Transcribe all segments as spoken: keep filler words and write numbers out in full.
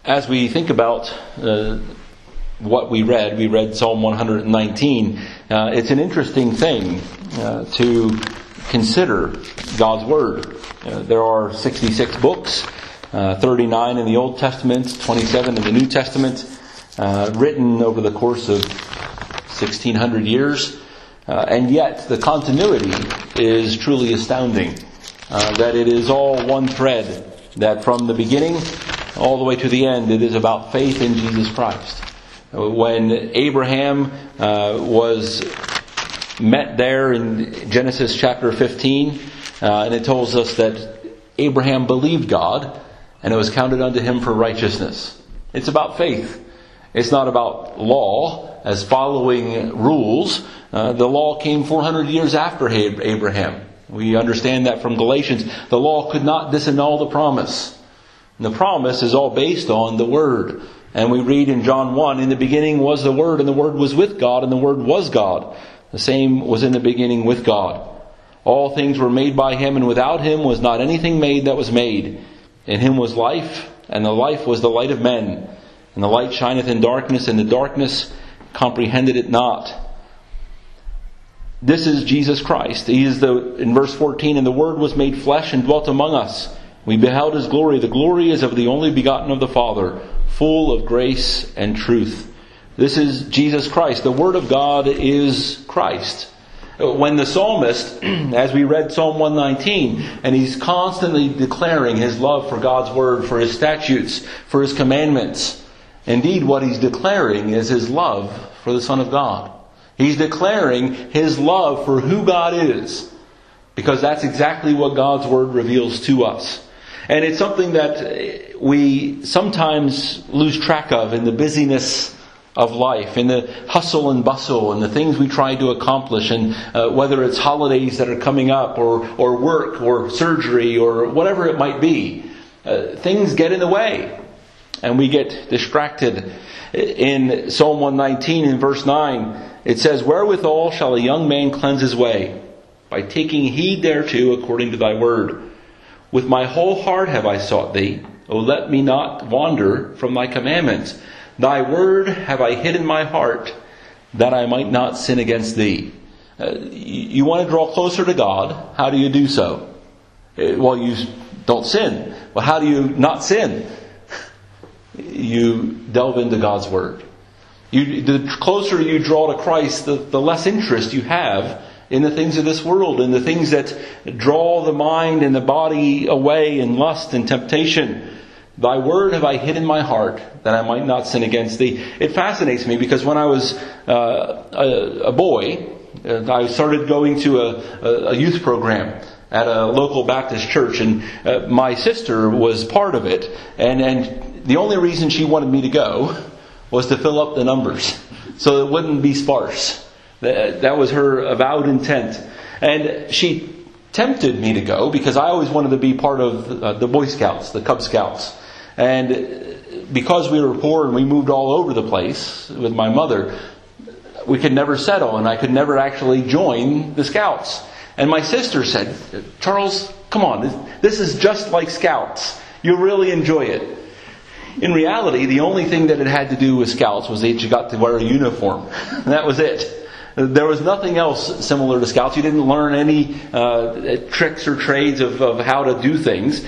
as we think about uh, what we read, we read Psalm one nineteen, uh, it's an interesting thing uh, to consider God's Word. Uh, there are sixty-six books, uh, thirty-nine in the Old Testament, twenty-seven in the New Testament, uh, written over the course of sixteen hundred years. Uh, and yet the continuity is truly astounding. Uh, that it is all one thread, that from the beginning all the way to the end it is about faith in Jesus Christ. When Abraham uh, was met there in Genesis chapter fifteen, uh, and it tells us that Abraham believed God and it was counted unto him for righteousness. It's about faith. It's not about law as following rules. Uh, the law came four hundred years after Abraham. We understand that from Galatians. The law could not disannul the promise. And the promise is all based on the Word. And we read in John one, in the beginning was the Word, and the Word was with God, and the Word was God. The same was in the beginning with God. All things were made by Him, and without Him was not anything made that was made. In Him was life, and the life was the light of men. And the light shineth in darkness, and the darkness comprehended it not. This is Jesus Christ. He is the, in verse fourteen, and the Word was made flesh and dwelt among us. We beheld His glory. The glory is of the only begotten of the Father, full of grace and truth. This is Jesus Christ. The Word of God is Christ. When the psalmist, as we read Psalm one nineteen, and he's constantly declaring his love for God's Word, for His statutes, for His commandments. Indeed, what he's declaring is his love for the Son of God. He's declaring his love for who God is. Because that's exactly what God's Word reveals to us. And it's something that we sometimes lose track of in the busyness of life, in the hustle and bustle, and the things we try to accomplish, and uh, whether it's holidays that are coming up, or, or work, or surgery, or whatever it might be. Uh, things get in the way, and we get distracted. In Psalm one nineteen, in verse nine, it says, "Wherewithal shall a young man cleanse his way? By taking heed thereto according to thy word. With my whole heart have I sought thee. O let me not wander from thy commandments. Thy word have I hid in my heart, that I might not sin against thee." Uh, you want to draw closer to God. How do you do so? Uh, well, you don't sin. Well, how do you not sin? You delve into God's Word. You, the closer you draw to Christ, the, the less interest you have in the things of this world, in the things that draw the mind and the body away in lust and temptation. Thy word have I hid in my heart, that I might not sin against thee. It fascinates me because when I was uh, a, a boy, uh, I started going to a, a, a youth program at a local Baptist church, and uh, my sister was part of it. And, and the only reason she wanted me to go was to fill up the numbers, so it wouldn't be sparse. That was her avowed intent. And she tempted me to go because I always wanted to be part of uh, the Boy Scouts, the Cub Scouts. And because we were poor and we moved all over the place with my mother, we could never settle, and I could never actually join the Scouts. And my sister said, "Charles, come on, this, this is just like Scouts. You'll really enjoy it." In reality, the only thing that it had to do with Scouts was that you got to wear a uniform. And that was it. There was nothing else similar to Scouts. You didn't learn any uh, tricks or trades of, of how to do things.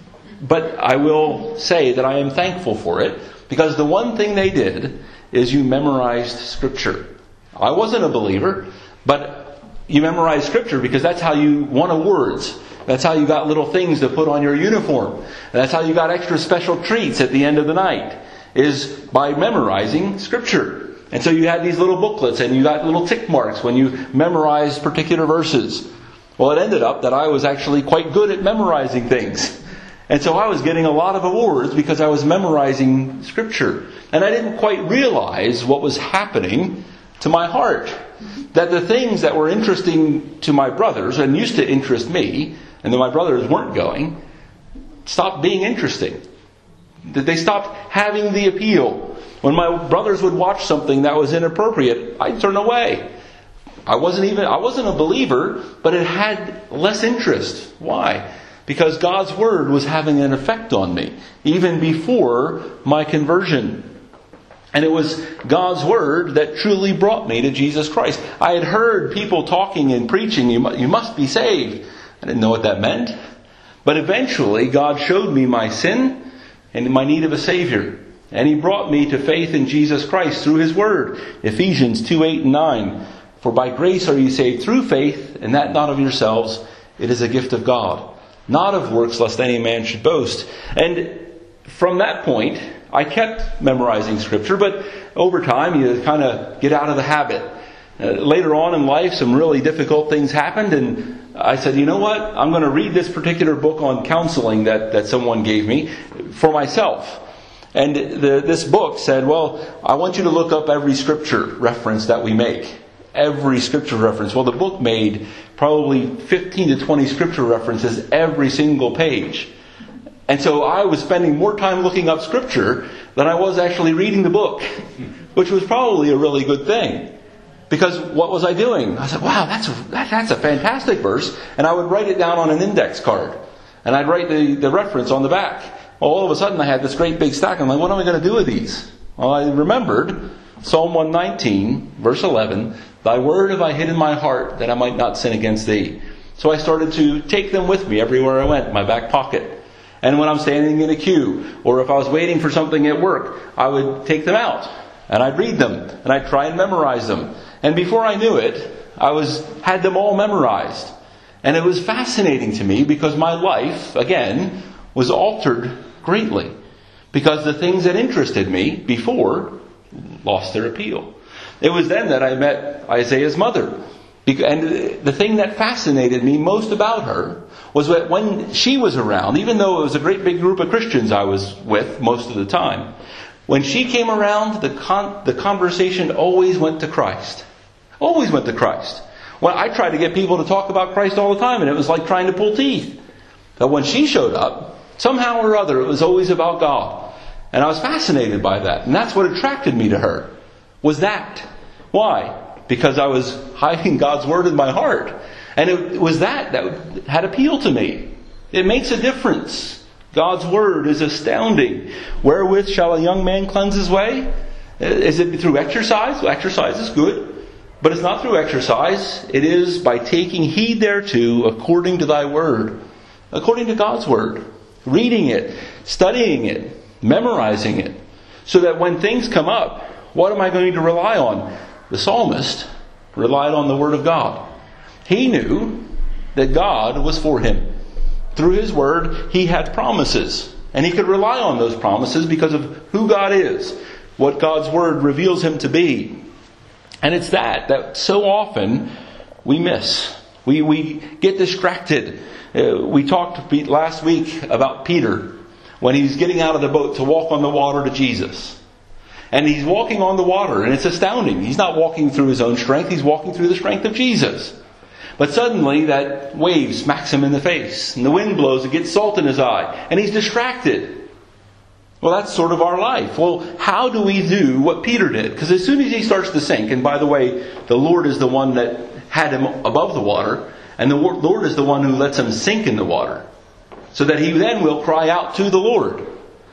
But I will say that I am thankful for it, because the one thing they did is you memorized Scripture. I wasn't a believer, but you memorized Scripture because that's how you won awards. That's how you got little things to put on your uniform. That's how you got extra special treats at the end of the night, is by memorizing Scripture. And so you had these little booklets, and you got little tick marks when you memorized particular verses. Well, it ended up that I was actually quite good at memorizing things. And so I was getting a lot of awards because I was memorizing Scripture. And I didn't quite realize what was happening to my heart. That the things that were interesting to my brothers, and used to interest me, and that my brothers weren't going, stopped being interesting. That they stopped having the appeal. When my brothers would watch something that was inappropriate, I'd turn away. I wasn't even, I wasn't a believer, but it had less interest. Why? because God's Word was having an effect on me, even before my conversion. And it was God's Word that truly brought me to Jesus Christ. I had heard people talking and preaching, you must be saved. I didn't know what that meant. But eventually, God showed me my sin and my need of a Savior. And He brought me to faith in Jesus Christ through His Word. Ephesians two, eight and nine. For by grace are you saved through faith, and that not of yourselves. It is a gift of God, not of works, lest any man should boast. And from that point, I kept memorizing Scripture, but over time you kind of get out of the habit. Uh, later on in life, some really difficult things happened, and I said, you know what? I'm going to read this particular book on counseling that, that someone gave me for myself. And the, this book said, well, I want you to look up every Scripture reference that we make. Every Scripture reference. Well, the book made probably fifteen to twenty Scripture references every single page. And so I was spending more time looking up Scripture than I was actually reading the book, which was probably a really good thing. Because what was I doing? I said, wow, that's a, that, that's a fantastic verse. And I would write it down on an index card. And I'd write the, the reference on the back. Well, all of a sudden I had this great big stack. I'm like, what am I going to do with these? Well, I remembered Psalm one nineteen, verse eleven, Thy word have I hid in my heart, that I might not sin against Thee. So I started to take them with me everywhere I went, in my back pocket. And when I'm standing in a queue, or if I was waiting for something at work, I would take them out, and I'd read them, and I'd try and memorize them. And before I knew it, I was had them all memorized. And it was fascinating to me, because my life, again, was altered greatly. Because the things that interested me before lost their appeal. It was then that I met Isaiah's mother. And the thing that fascinated me most about her was that when she was around, even though it was a great big group of Christians I was with most of the time, when she came around, the con- the conversation always went to Christ. Always went to Christ. Well, I tried to get people to talk about Christ all the time, and it was like trying to pull teeth. But when she showed up, somehow or other, it was always about God. And I was fascinated by that. And that's what attracted me to her, was that. Why? Because I was hiding God's Word in my heart. And it was that that had appeal to me. It makes a difference. God's Word is astounding. Wherewith shall a young man cleanse his way? Is it through exercise? Well, exercise is good. But it's not through exercise. It is by taking heed thereto according to thy Word. According to God's Word. Reading it. Studying it. Memorizing it. So that when things come up, what am I going to rely on? The psalmist relied on the Word of God. He knew that God was for him. Through His Word, he had promises. And he could rely on those promises because of who God is. What God's Word reveals Him to be. And it's that, that so often we miss. We, we get distracted. Uh, we talked last week about Peter when he's getting out of the boat to walk on the water to Jesus. And he's walking on the water, and it's astounding. He's not walking through his own strength, he's walking through the strength of Jesus. But suddenly that wave smacks him in the face, and the wind blows, it gets salt in his eye, and he's distracted. Well, that's sort of our life. Well, how do we do what Peter did? Because as soon as he starts to sink, and by the way, the Lord is the one that had him above the water, and the Lord is the one who lets him sink in the water, so that he then will cry out to the Lord.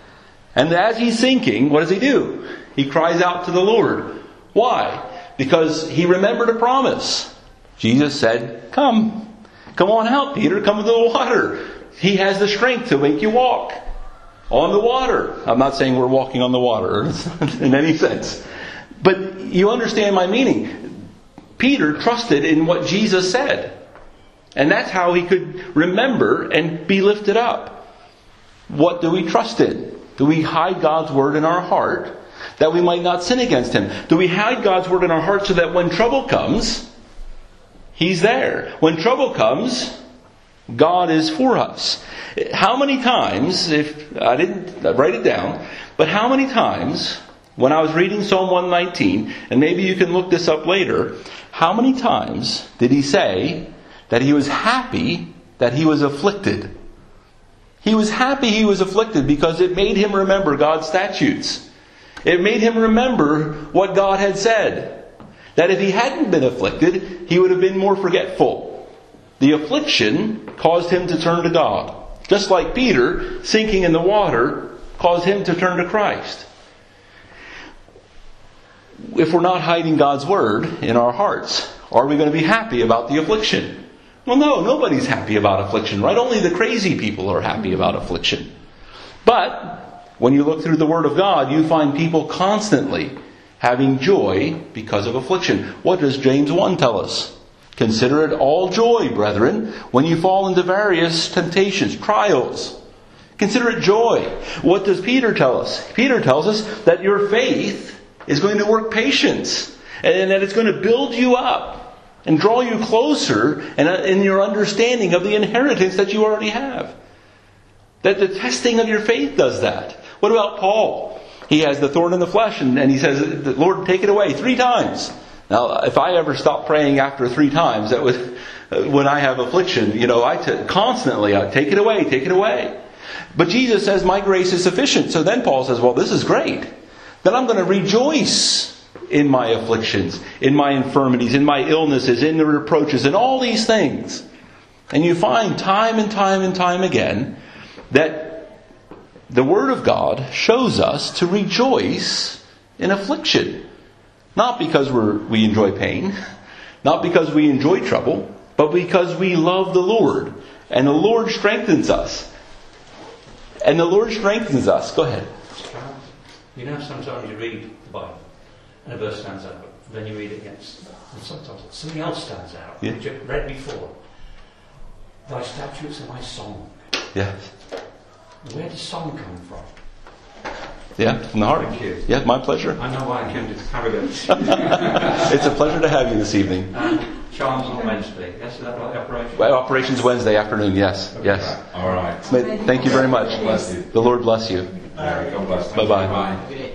And as he's sinking, what does he do? He cries out to the Lord. Why? Because he remembered a promise. Jesus said, come. Come on out, Peter. Come into the water. He has the strength to make you walk on the water. I'm not saying we're walking on the water in any sense. But you understand my meaning. Peter trusted in what Jesus said. And that's how he could remember and be lifted up. What do we trust in? Do we hide God's Word in our heart that we might not sin against Him? Do we hide God's Word in our heart so that when trouble comes, He's there? When trouble comes, God is for us. How many times, if I didn't write it down, but how many times when I was reading Psalm one nineteen, and maybe you can look this up later, how many times did he say that he was happy that he was afflicted? He was happy he was afflicted because it made him remember God's statutes. It made him remember what God had said. That if he hadn't been afflicted, he would have been more forgetful. The affliction caused him to turn to God. Just like Peter, sinking in the water caused him to turn to Christ. If we're not hiding God's Word in our hearts, are we going to be happy about the affliction? Well, no, nobody's happy about affliction, right? Only the crazy people are happy about affliction. But when you look through the Word of God, you find people constantly having joy because of affliction. What does James one tell us? Consider it all joy, brethren, when you fall into various temptations, trials. Consider it joy. What does Peter tell us? Peter tells us that your faith is going to work patience, and that it's going to build you up and draw you closer in your understanding of the inheritance that you already have. That the testing of your faith does that. What about Paul? He has the thorn in the flesh, and, and he says, Lord, take it away three times. Now, if I ever stop praying after three times, that was when I have affliction, you know, I t- constantly, I take it away, take it away. But Jesus says, my grace is sufficient. So then Paul says, well, this is great. Then I'm going to rejoice in my afflictions, in my infirmities, in my illnesses, in the reproaches, in all these things. And you find time and time and time again that the Word of God shows us to rejoice in affliction. Not because we're, we enjoy pain, not because we enjoy trouble, but because we love the Lord. And the Lord strengthens us. And the Lord strengthens us. Go ahead. You know, sometimes you read the Bible and a verse stands out, then you read it again, and sometimes something else stands out, yeah. which you've read before. Thy statutes are my song. Yes. Where does song come from? Yeah, from the heart. Thank you. Yeah, my pleasure. I know why I came to Paradise. It's a pleasure to have you this evening. Um, Charms on Wednesday. Yes, is that right? Operation? Well, Operations Wednesday afternoon, yes. Okay. Yes. All right. Thank you very much. Bless you. The Lord bless you. Mary, God bless. Bye-bye. Bye.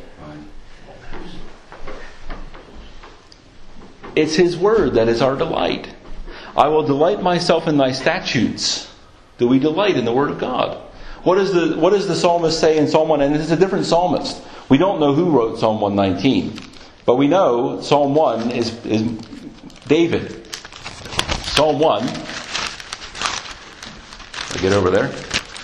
It's His Word that is our delight. I will delight myself in thy statutes. Do we delight in the Word of God? What does the what does the psalmist say in Psalm one? And it's a different psalmist. We don't know who wrote Psalm one nineteen. But we know Psalm one is, is David. Psalm one. I'll get over there.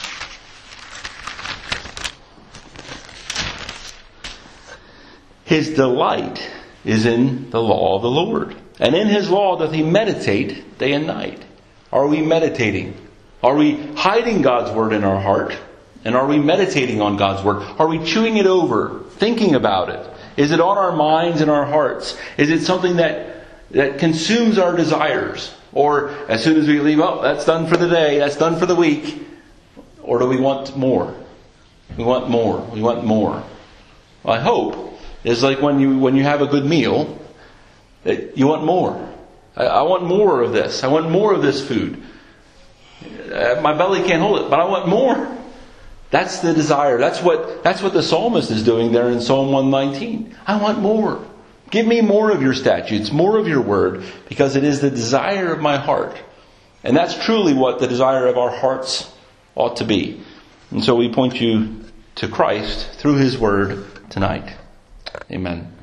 His delight is in the law of the Lord. And in His law doth he meditate day and night. Are we meditating? Are we hiding God's Word in our heart? And are we meditating on God's Word? Are we chewing it over, thinking about it? Is it on our minds and our hearts? Is it something that, that consumes our desires? Or as soon as we leave, oh, that's done for the day, that's done for the week. Or do we want more? We want more. We want more. Well, I hope it's like when you when you have a good meal, that you want more. I, I want more of this. I want more of this food. Uh, my belly can't hold it, but I want more. That's the desire. That's what that's what the psalmist is doing there in Psalm one nineteen. I want more. Give me more of your statutes, more of your word, because it is the desire of my heart. And that's truly what the desire of our hearts ought to be. And so we point you to Christ through His Word tonight. Amen.